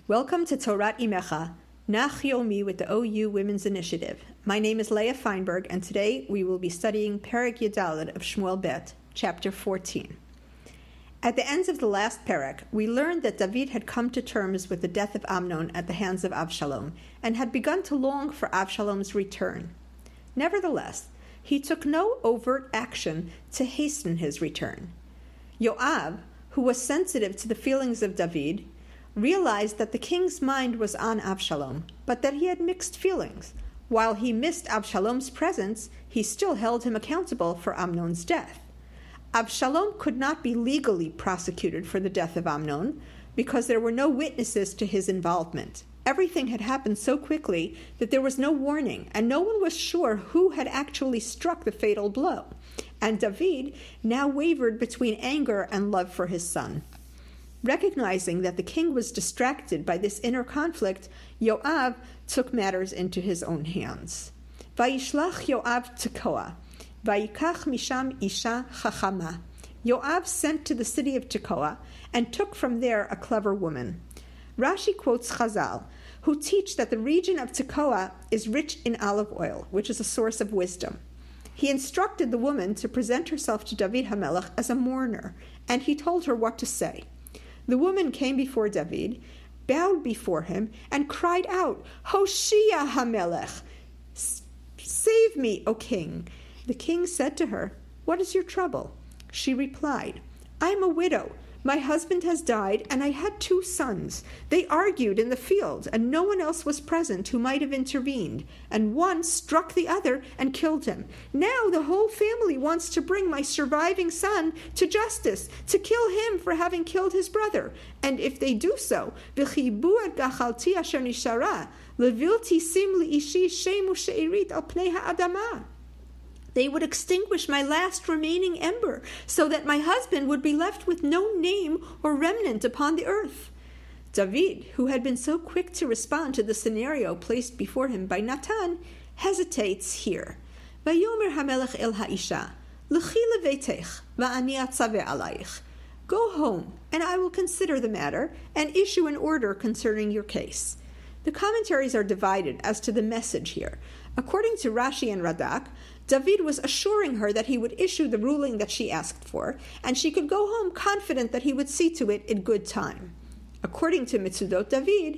Welcome to Torat Imecha, Nach Yomi with the OU Women's Initiative. My name is Leah Feinberg, and today we will be studying Perek Yudaled of Shmuel Bet, chapter 14. At the ends of the last Perek, we learned that David had come to terms with the death of Amnon at the hands of Avshalom, and had begun to long for Avshalom's return. Nevertheless, he took no overt action to hasten his return. Yoav, who was sensitive to the feelings of David, realized that the king's mind was on Avshalom, but that he had mixed feelings. While he missed Avshalom's presence, he still held him accountable for Amnon's death. Avshalom could not be legally prosecuted for the death of Amnon because there were no witnesses to his involvement. Everything had happened so quickly that there was no warning, and no one was sure who had actually struck the fatal blow. And David now wavered between anger and love for his son. Recognizing that the king was distracted by this inner conflict, Yoav took matters into his own hands. Vayishlach Yoav Tekoa, vayikach misham isha chachama. Yoav sent to the city of Tekoa and took from there a clever woman. Rashi quotes Chazal, who teach that the region of Tekoa is rich in olive oil, which is a source of wisdom. He instructed the woman to present herself to David HaMelech as a mourner, and he told her what to say. The woman came before David, bowed before him, and cried out, Hoshia HaMelech! Save me, O king! The king said to her, What is your trouble? She replied, I am a widow. My husband has died, and I had 2 sons. They argued in the field, and no one else was present who might have intervened, and one struck the other and killed him. Now the whole family wants to bring my surviving son to justice, to kill him for having killed his brother. And if they do so, v'chibu et gachalti asher nishara, levilti sim li'ishi shemu she'irit al pnei ha'adama. They would extinguish my last remaining ember, so that my husband would be left with no name or remnant upon the earth. David, who had been so quick to respond to the scenario placed before him by Natan, hesitates here. Vayomer HaMelech el ha'isha, l'chi leveitech, va'ani atzaveh alayich. Go home, and I will consider the matter, and issue an order concerning your case. The commentaries are divided as to the message here. According to Rashi and Radak, David was assuring her that he would issue the ruling that she asked for, and she could go home confident that he would see to it in good time. According to Mitzudot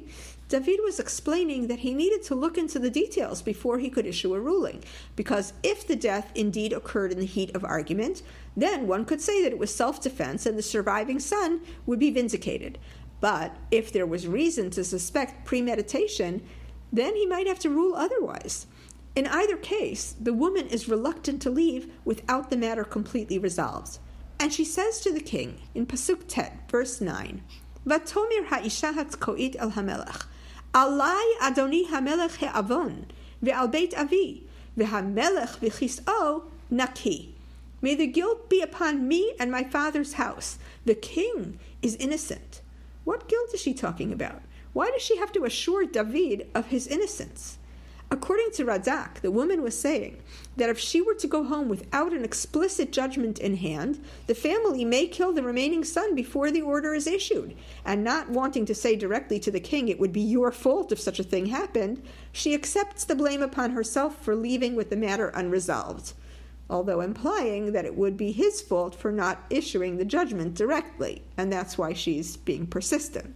David was explaining that he needed to look into the details before he could issue a ruling, because if the death indeed occurred in the heat of argument, then one could say that it was self-defense and the surviving son would be vindicated. But if there was reason to suspect premeditation, then he might have to rule otherwise. In either case, the woman is reluctant to leave without the matter completely resolved. And she says to the king, in Pasuk Tet, verse 9, Vatomer ha'isha hatzkoit el hamelech, Alai Adoni hamelech he'avon, ve'al beit avi, ve'hamelech v'chis'o naki. May the guilt be upon me and my father's house. The king is innocent. What guilt is she talking about? Why does she have to assure David of his innocence? According to Radak, the woman was saying that if she were to go home without an explicit judgment in hand, the family may kill the remaining son before the order is issued. And not wanting to say directly to the king, it would be your fault if such a thing happened, she accepts the blame upon herself for leaving with the matter unresolved, although implying that it would be his fault for not issuing the judgment directly, and that's why she's being persistent.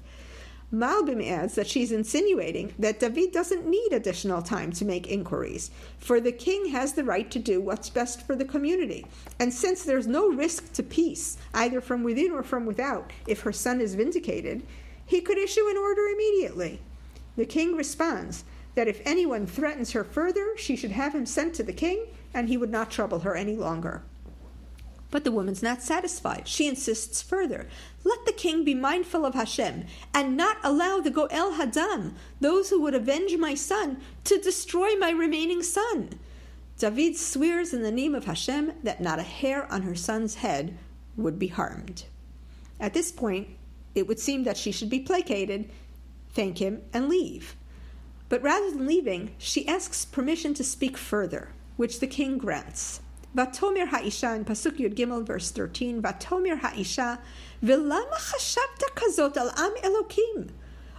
Malbim adds that she's insinuating that David doesn't need additional time to make inquiries, for the king has the right to do what's best for the community. And since there's no risk to peace, either from within or from without, if her son is vindicated, he could issue an order immediately. The king responds that if anyone threatens her further, she should have him sent to the king, and he would not trouble her any longer. But the woman's not satisfied. She insists further. Let the king be mindful of Hashem and not allow the Goel Hadam, those who would avenge my son, to destroy my remaining son. David swears in the name of Hashem that not a hair on her son's head would be harmed. At this point, it would seem that she should be placated, thank him, and leave. But rather than leaving, she asks permission to speak further, which the king grants. Vatomer ha'isha, in Pasuk Yud Gimel, verse 13, Vatomer ha'isha, V'lama chashavta kazot al am Elokim?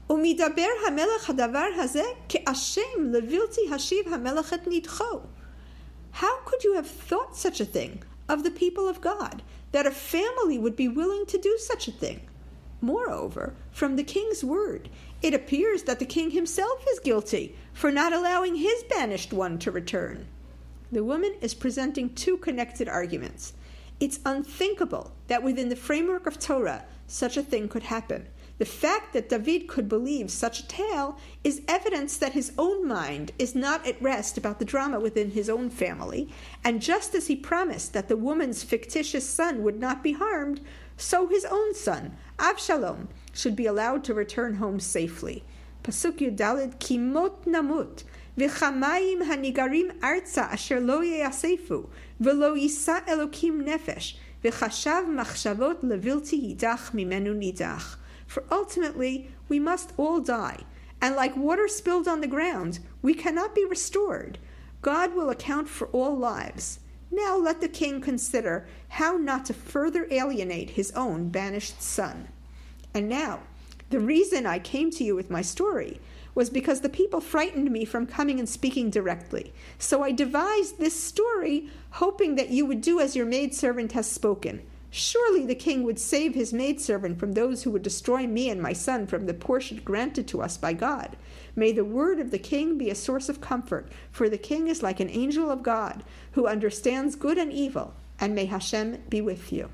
ומידבר המלך הדבר הזה כאשם לבלתי השיב המלך את נידחו. How could you have thought such a thing of the people of God, that a family would be willing to do such a thing? Moreover, from the king's word, it appears that the king himself is guilty for not allowing his banished one to return. The woman is presenting two connected arguments. It's unthinkable that within the framework of Torah, such a thing could happen. The fact that David could believe such a tale is evidence that his own mind is not at rest about the drama within his own family, and just as he promised that the woman's fictitious son would not be harmed, so his own son, Avshalom, should be allowed to return home safely. Pasuk Yudalid, Kimot namut, v'chamayim hanigarim arza asher lo yeyasefu, v'lo yisa Elokim nefesh, v'chashav machshavot levilti yidach mimenu nidach. For ultimately, we must all die, and like water spilled on the ground, we cannot be restored. God will account for all lives. Now let the king consider how not to further alienate his own banished son. And now, the reason I came to you with my story was because the people frightened me from coming and speaking directly. So I devised this story, hoping that you would do as your maidservant has spoken. Surely the king would save his maidservant from those who would destroy me and my son from the portion granted to us by God. May the word of the king be a source of comfort, for the king is like an angel of God, who understands good and evil, and may Hashem be with you.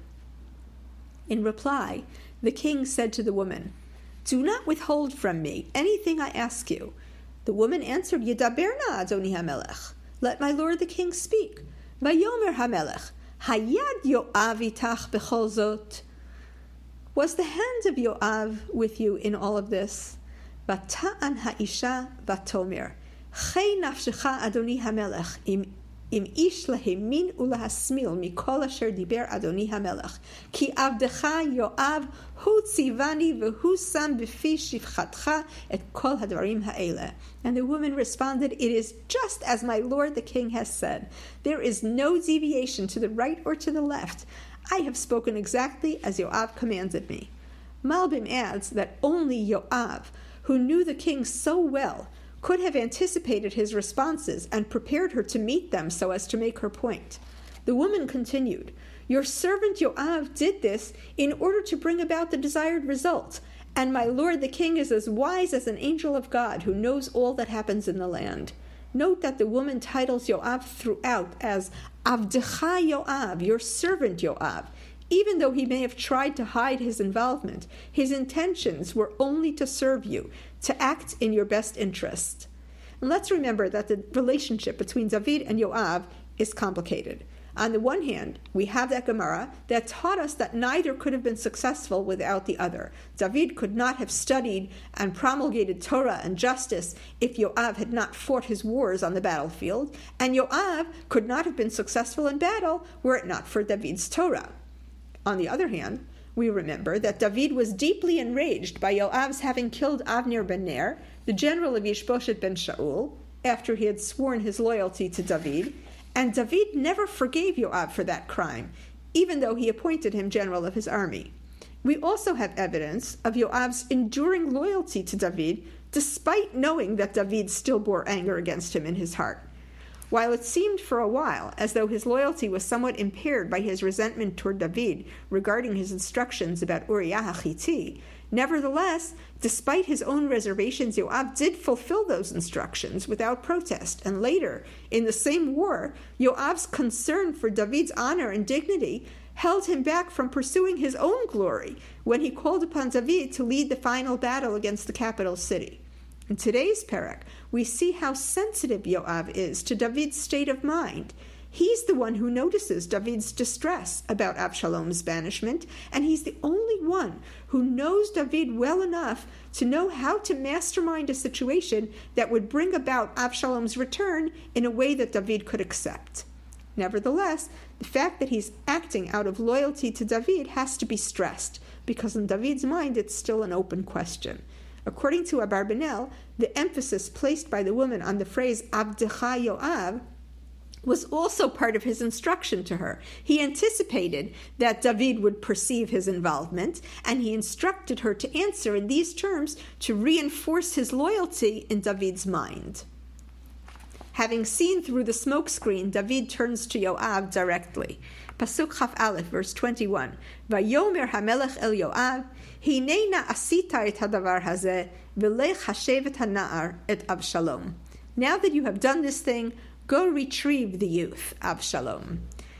In reply, the king said to the woman, Do not withhold from me anything I ask you. The woman answered, Yedaber na Adoni HaMelech. Let my lord the king speak. Vayomer HaMelech, Hayad Yoav itach bechol zot. Was the hand of Yoav with you in all of this? Vata'an ha'isha vatomer. Chei nafshecha Adoni HaMelech im ish lehemin ulahasmil mikol asher diber Adoni HaMelech. Ki avdecha Yoav hu tzivani v'hu sam b'fi shivchatcha et kol hadvarim ha'ele. And the woman responded, It is just as my lord the king has said. There is no deviation to the right or to the left. I have spoken exactly as Yoav commanded me. Malbim adds that only Yoav, who knew the king so well, could have anticipated his responses and prepared her to meet them so as to make her point. The woman continued, Your servant Yoav did this in order to bring about the desired result, and my lord the king is as wise as an angel of God who knows all that happens in the land. Note that the woman titles Yoav throughout as Avdecha Yoav, your servant Yoav. Even though he may have tried to hide his involvement, his intentions were only to serve you, to act in your best interest. And let's remember that the relationship between David and Yoav is complicated. On the one hand, we have that Gemara that taught us that neither could have been successful without the other. David could not have studied and promulgated Torah and justice if Yoav had not fought his wars on the battlefield, and Yoav could not have been successful in battle were it not for David's Torah. On the other hand, we remember that David was deeply enraged by Yoav's having killed Avner ben Ner, the general of Ishbosheth ben Shaul, after he had sworn his loyalty to David, and David never forgave Yoav for that crime, even though he appointed him general of his army. We also have evidence of Yoav's enduring loyalty to David, despite knowing that David still bore anger against him in his heart. While it seemed for a while as though his loyalty was somewhat impaired by his resentment toward David regarding his instructions about Uriah HaChiti, nevertheless, despite his own reservations, Yoav did fulfill those instructions without protest, and later, in the same war, Yoav's concern for David's honor and dignity held him back from pursuing his own glory when he called upon David to lead the final battle against the capital city. In today's parak, we see how sensitive Yoav is to David's state of mind. He's the one who notices David's distress about Avshalom's banishment, and he's the only one who knows David well enough to know how to mastermind a situation that would bring about Avshalom's return in a way that David could accept. Nevertheless, the fact that he's acting out of loyalty to David has to be stressed, because in David's mind it's still an open question. According to Abarbanel, the emphasis placed by the woman on the phrase Avdecha Yoav was also part of his instruction to her. He anticipated that David would perceive his involvement, and he instructed her to answer in these terms to reinforce his loyalty in David's mind. Having seen through the smokescreen, David turns to Yoav directly. Pasuk Chaf Aleph, verse 21. Vayomer hamelech el Yoav, hinei na asita et hadavar hazeh, v'lech hashev et hana'ar et Avshalom. Now that you have done this thing, go retrieve the youth, Avshalom.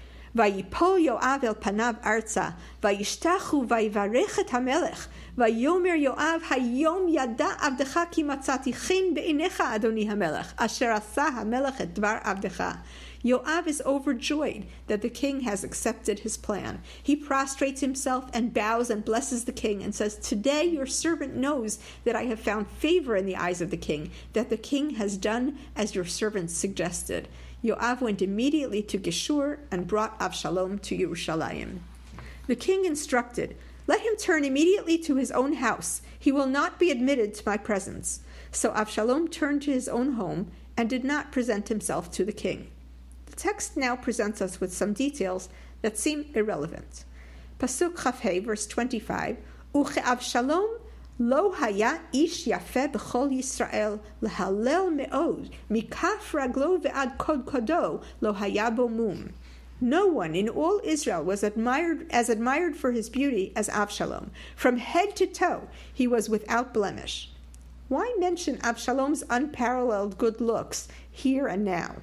Vayipol Yoav el panav arza, vayishtachu vayivarech et hamelech, vayomer Yoav hayom yada avdecha ki matzati chin be'inecha adoni hamelech, asher asa hamelech et dvar avdecha. Yoav is overjoyed that the king has accepted his plan. He prostrates himself and bows and blesses the king and says, "Today your servant knows that I have found favor in the eyes of the king, that the king has done as your servant suggested." Yoav went immediately to Geshur and brought Avshalom to Yerushalayim. The king instructed, "Let him turn immediately to his own house. He will not be admitted to my presence." So Avshalom turned to his own home and did not present himself to the king. The text now presents us with some details that seem irrelevant. Pasuk Chafhei, verse 25, Uche-Avshalom lo haya ish yafeh b'chol Yisrael lehalel me'od mikaf raglo ve'ad kodkodo lo haya bo mum. No one in all Israel was admired for his beauty as Avshalom. From head to toe, he was without blemish. Why mention Avshalom's unparalleled good looks here and now?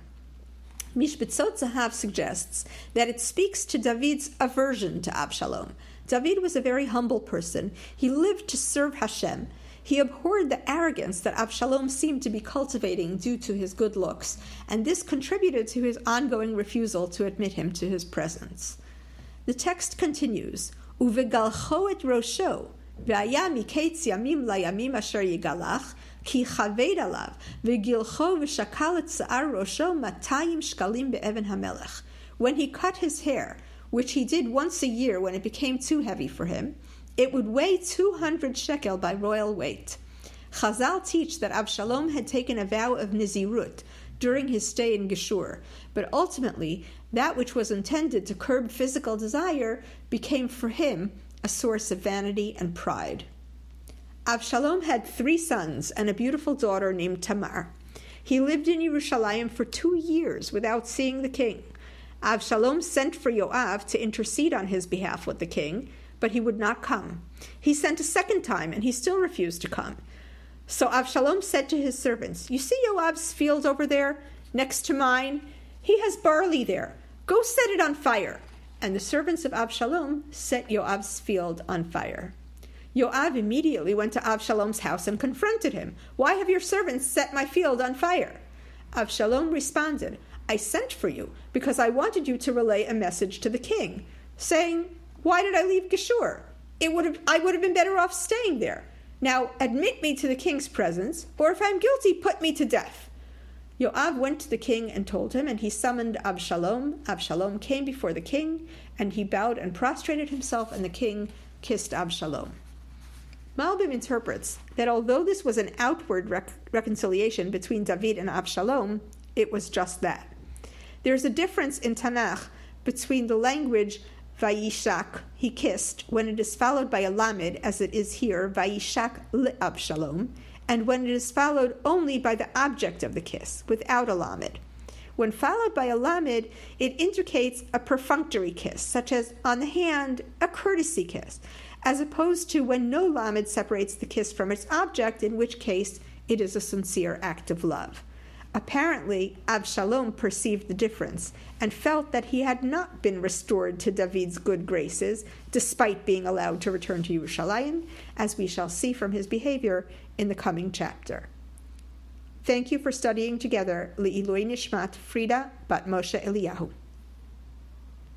Mishbetzot Zahav suggests that it speaks to David's aversion to Avshalom. David was a very humble person. He lived to serve Hashem. He abhorred the arrogance that Avshalom seemed to be cultivating due to his good looks, and this contributed to his ongoing refusal to admit him to his presence. The text continues, Uvegalcho et rosho, ve'aya miketz yamim layamim asher yigalach, ki chaved alav, ve'gilcho v'shakal et sa'ar rosho matayim shkalim be'even hamelech. When he cut his hair, which he did once a year when it became too heavy for him, it would weigh 200 shekel by royal weight. Chazal teach that Avshalom had taken a vow of Nizirut during his stay in Geshur, but ultimately that which was intended to curb physical desire became for him a source of vanity and pride. Avshalom had 3 sons and a beautiful daughter named Tamar. He lived in Yerushalayim for 2 years without seeing the king. Avshalom sent for Yoav to intercede on his behalf with the king, but he would not come. He sent a second time, and he still refused to come. So Avshalom said to his servants, "You see Yoav's field over there, next to mine? He has barley there. Go set it on fire." And the servants of Avshalom set Yoav's field on fire. Yoav immediately went to Avshalom's house and confronted him. "Why have your servants set my field on fire?" Avshalom responded, "I sent for you because I wanted you to relay a message to the king, saying, 'Why did I leave Geshur? I would have been better off staying there. Now admit me to the king's presence, or if I'm guilty, put me to death.'" Yoav went to the king and told him, and he summoned Avshalom. Avshalom came before the king, and he bowed and prostrated himself, and the king kissed Avshalom. Malbim interprets that although this was an outward reconciliation between David and Avshalom, it was just that. There's a difference in Tanakh between the language Vayishak, he kissed, when it is followed by a lamed, as it is here, Vayishak le'Avshalom, and when it is followed only by the object of the kiss, without a lamed. When followed by a lamed, it indicates a perfunctory kiss, such as on the hand, a courtesy kiss, as opposed to when no lamed separates the kiss from its object, in which case it is a sincere act of love. Apparently, Avshalom perceived the difference and felt that he had not been restored to David's good graces, despite being allowed to return to Yerushalayim, as we shall see from his behavior in the coming chapter. Thank you for studying together. Le'ilui Nishmat Frida Bat Moshe Eliyahu.